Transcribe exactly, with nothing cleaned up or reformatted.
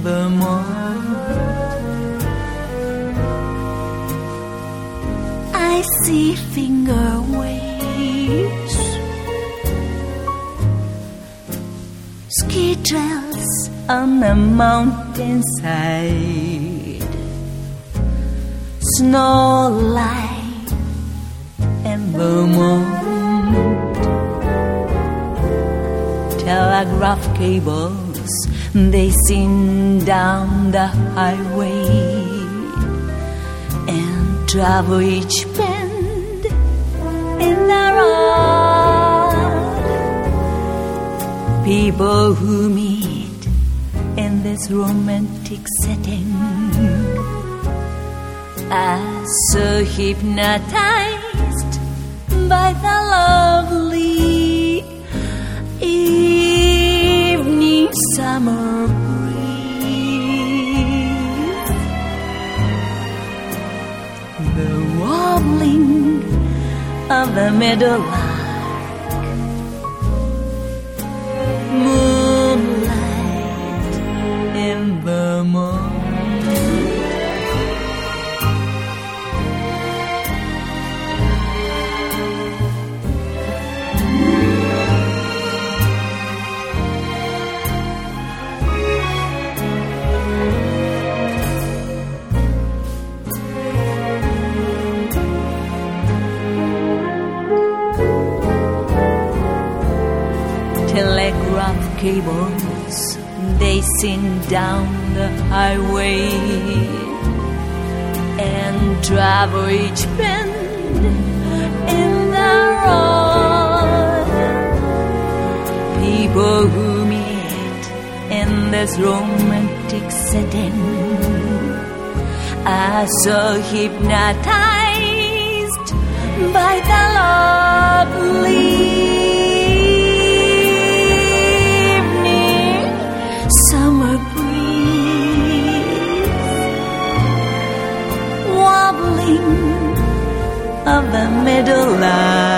Vermont. I see finger waves, ski trails on the mountainside, snow light in Vermont, telegraph cables, they sing down the highway and travel each bend in the road. People who meet in this romantic setting are so hypnotized by the lovely evening summer breeze, the warbling of the meadowlark, moonlight in Vermont. Telegraph cables, they sing down the highway and travel each bend in the road. People who meet in this romantic setting are so hypnotized by the lovely summer breeze, wobbling of the meadowlark.